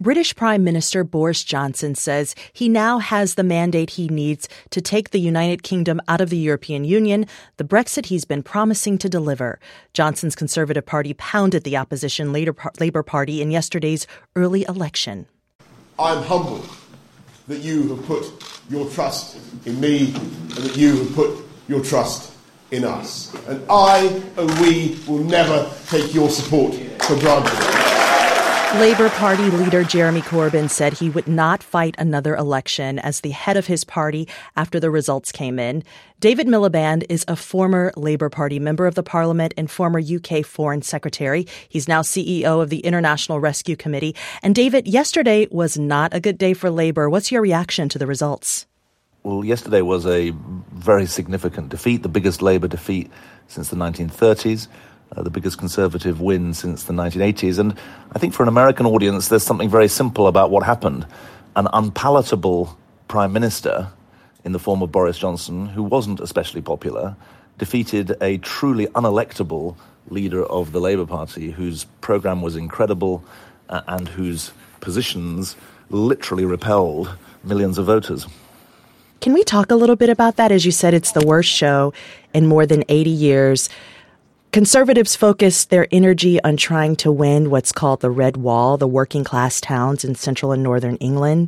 British Prime Minister Boris Johnson says he now has the mandate he needs to take the United Kingdom out of the European Union, the Brexit he's been promising to deliver. Johnson's Conservative Party pounded the opposition Labour Party in yesterday's early election. I'm humbled that you have put your trust in me and that you have put your trust in us. And I and we will never take your support for granted. Labour Party leader Jeremy Corbyn said he would not fight another election as the head of his party after the results came in. David Miliband is a former Labour Party member of the Parliament and former UK Foreign Secretary. He's now CEO of the International Rescue Committee. And David, yesterday was not a good day for Labour. What's your reaction to the results? Well, yesterday was a very significant defeat, the biggest Labour defeat since the 1930s. The biggest Conservative win since the 1980s. And I think for an American audience, there's something very simple about what happened. An unpalatable Prime Minister in the form of Boris Johnson, who wasn't especially popular, defeated a truly unelectable leader of the Labour Party, whose programme was incredible and whose positions literally repelled millions of voters. Can we talk a little bit about that? As you said, it's the worst show in more than 80 years. Conservatives focused their energy on trying to win what's called the Red Wall, the working class towns in central and northern England.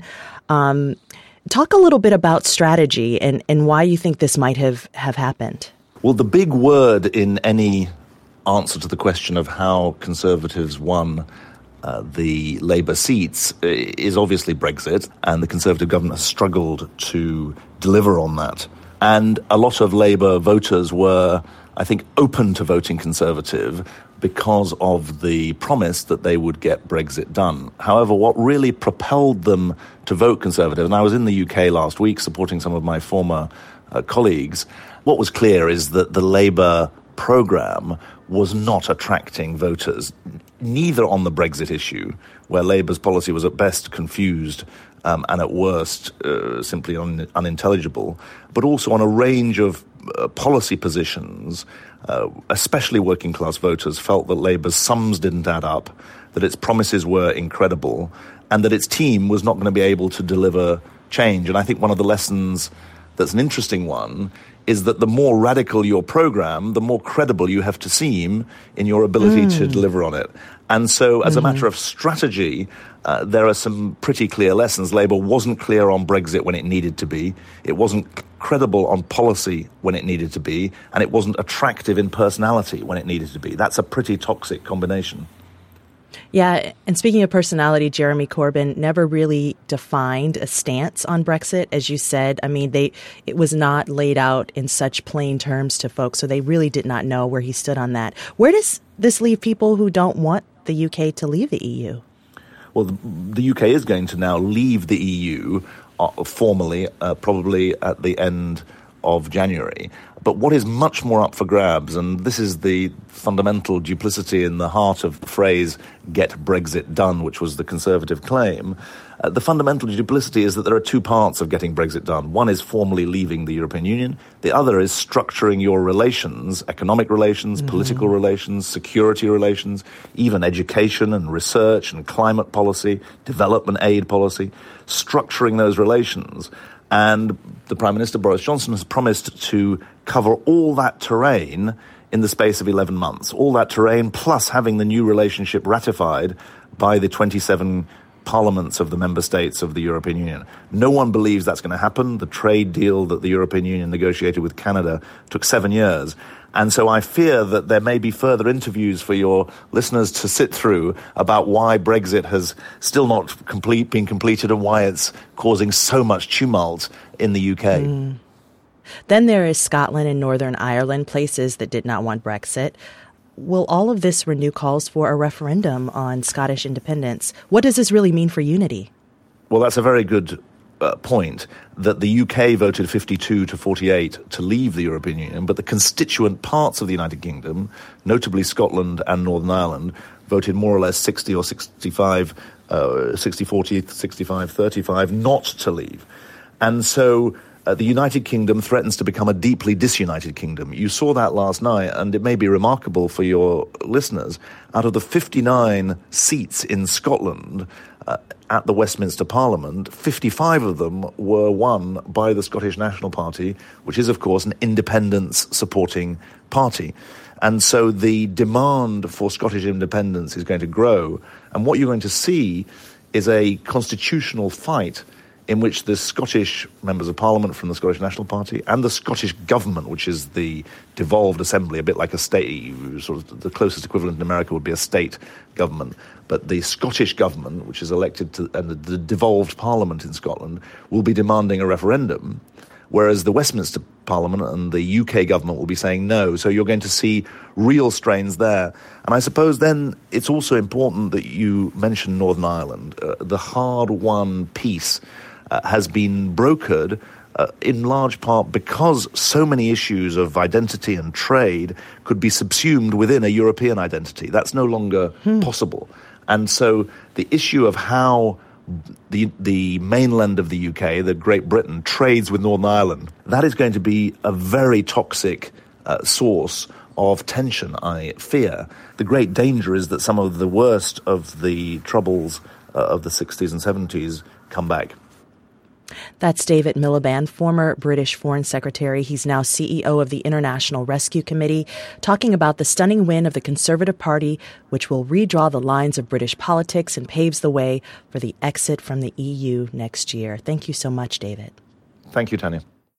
Talk a little bit about strategy and why you think this might have happened. Well, the big word in any answer to the question of how Conservatives won the Labour seats is obviously Brexit, and the Conservative government has struggled to deliver on that. And a lot of Labour voters were, I think, open to voting Conservative because of the promise that they would get Brexit done. However, what really propelled them to vote Conservative, and I was in the UK last week supporting some of my former colleagues, what was clear is that the Labour programme was not attracting voters, neither on the Brexit issue, where Labour's policy was at best confused and at worst simply unintelligible, but also on a range of policy positions. Especially working class voters felt that Labour's sums didn't add up, that its promises were incredible, and that its team was not going to be able to deliver change. And I think one of the lessons that's an interesting one is that the more radical your programme, the more credible you have to seem in your ability to deliver on it. And so, as a matter of strategy, there are some pretty clear lessons. Labour wasn't clear on Brexit when it needed to be. It wasn't credible on policy when it needed to be. And it wasn't attractive in personality when it needed to be. That's a pretty toxic combination. Yeah, and speaking of personality, Jeremy Corbyn never really defined a stance on Brexit, as you said. I mean, it was not laid out in such plain terms to folks, so they really did not know where he stood on that. Where does this leave people who don't want the UK to leave the EU? Well, the UK is going to now leave the EU formally, probably at the end of January. But what is much more up for grabs, and this is the fundamental duplicity in the heart of the phrase, get Brexit done, which was the Conservative claim, the fundamental duplicity is that there are two parts of getting Brexit done. One is formally leaving the European Union. The other is structuring your relations, economic relations, political relations, security relations, even education and research and climate policy, development aid policy, structuring those relations. And the Prime Minister, Boris Johnson, has promised to cover all that terrain in the space of 11 months. All that terrain, plus having the new relationship ratified by the 27 parliaments of the member states of the European Union. No one believes that's going to happen. The trade deal that the European Union negotiated with Canada took 7 years. And so I fear that there may be further interviews for your listeners to sit through about why Brexit has still not been completed and why it's causing so much tumult in the UK. Then there is Scotland and Northern Ireland, places that did not want Brexit. Will all of this renew calls for a referendum on Scottish independence? What does this really mean for unity? Well, that's a very good point, that the UK voted 52 to 48 to leave the European Union, but the constituent parts of the United Kingdom, notably Scotland and Northern Ireland, voted more or less 60 or 65, 60-40, 65-35 not to leave. And so the United Kingdom threatens to become a deeply disunited kingdom. You saw that last night, and it may be remarkable for your listeners. Out of the 59 seats in Scotland, at the Westminster Parliament, 55 of them were won by the Scottish National Party, which is, of course, an independence-supporting party. And so the demand for Scottish independence is going to grow. And what you're going to see is a constitutional fight in which the Scottish members of Parliament from the Scottish National Party and the Scottish government, which is the devolved assembly, a bit like a state, sort of the closest equivalent in America would be a state government, but the Scottish government, which is elected to, and the devolved Parliament in Scotland, will be demanding a referendum, whereas the Westminster Parliament and the UK government will be saying no. So you're going to see real strains there. And I suppose then it's also important that you mention Northern Ireland. The hard-won peace has been brokered in large part because so many issues of identity and trade could be subsumed within a European identity. That's no longer possible. And so the issue of how the mainland of the UK, the Great Britain, trades with Northern Ireland, that is going to be a very toxic source of tension, I fear. The great danger is that some of the worst of the troubles of the 60s and 70s come back. That's David Miliband, former British Foreign Secretary. He's now CEO of the International Rescue Committee, talking about the stunning win of the Conservative Party, which will redraw the lines of British politics and paves the way for the exit from the EU next year. Thank you so much, David. Thank you, Tanya.